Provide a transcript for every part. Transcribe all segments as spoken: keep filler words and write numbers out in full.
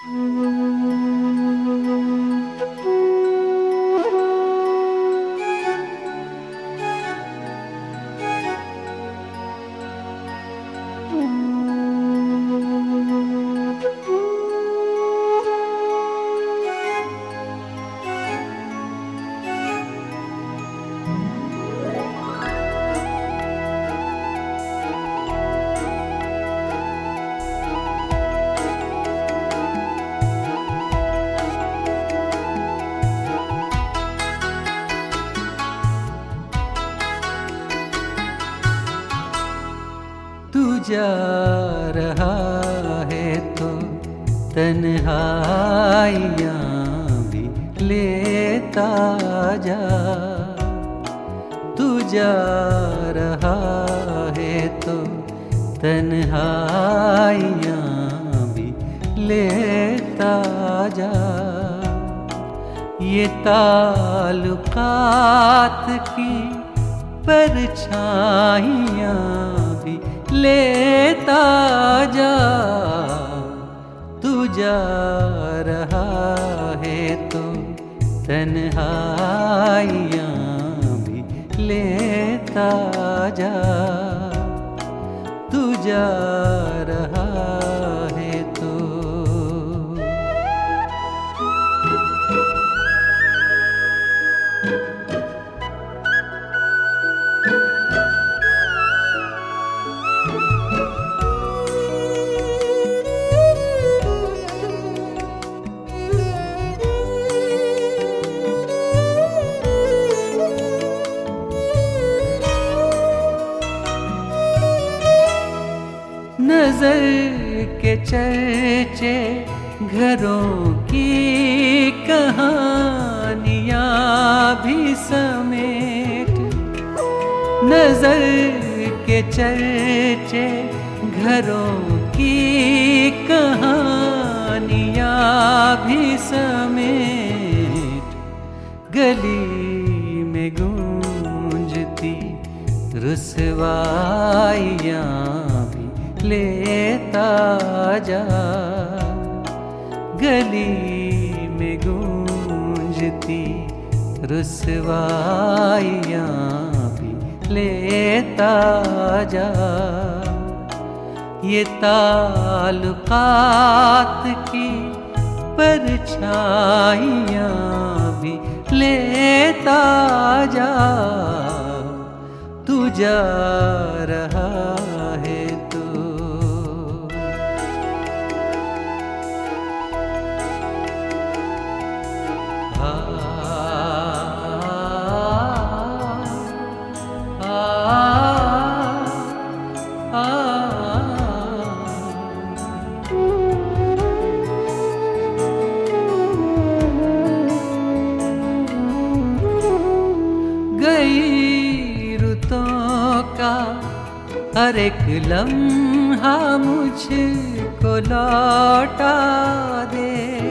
जा रहा है तो तन्हाइयाँ भी लेता जा। तू जा रहा है तो तन्हाइयाँ भी लेता जा। ये ताल्लुकात की परछाइयाँ भी लेता जा। तू जा रहा है तो तन्हाइयाँ भी लेता जा। तू जा रहा है तो नजर के चर्चे घरों की कहानियाँ भी समेट। नजर के चर्चे घरों की कहानियाँ भी समेट। गली में गूंजती रुसवाइयाँ लेता जा। गली में गूंजती रुसवाइयाँ भी लेता जा। ये ताल्लुकात की परछाइयाँ भी लेता जा। तू जा रहा है तो गई रुतों का हर एक लम्हा मुझको लौटा दे।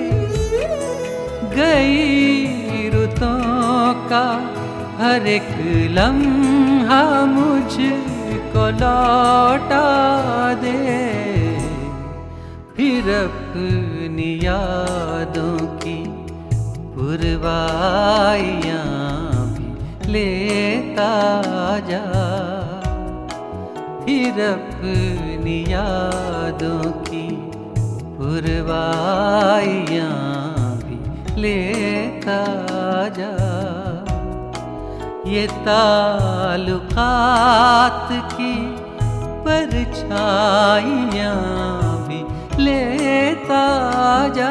गई रुतों का हर एक लम्हा मुझको लौटा दे। फिर अपनी यादों की पुरवाइयाँ भी लेता जा। फिर अपनी यादों की पुरवाइयाँ भी लेता जा। ये ताल्लुकात की परछाइयाँ भी लेता जा।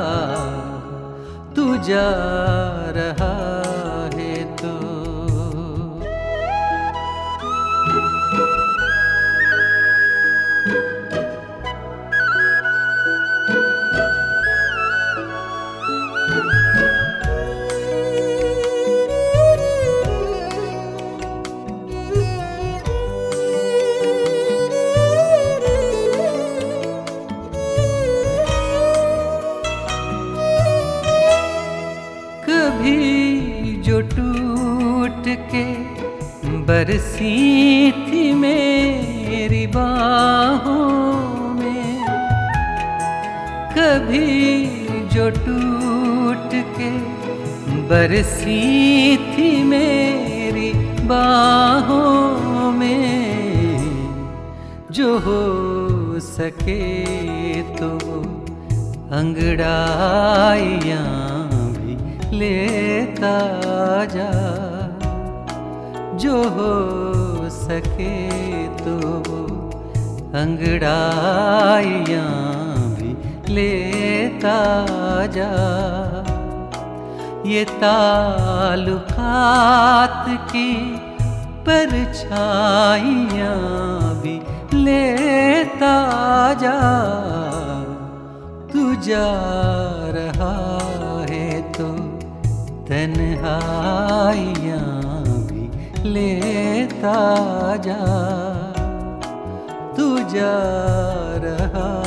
तू जा रहा है तो कभी जो टूट के बरसी थी मेरी बाहों में। कभी जो टूट के बरसी थी मेरी बाहों में, जो हो सके तो अंगड़ाइयाँ भी लेता जा, जो हो सके तो अंगड़ाइयाँ भी लेता जा। ये ताल्लुकात की परछाइयाँ भी लेता जा। तू जा रहा है तो तन्हाइयाँ भी लेता जा, तू जा रहा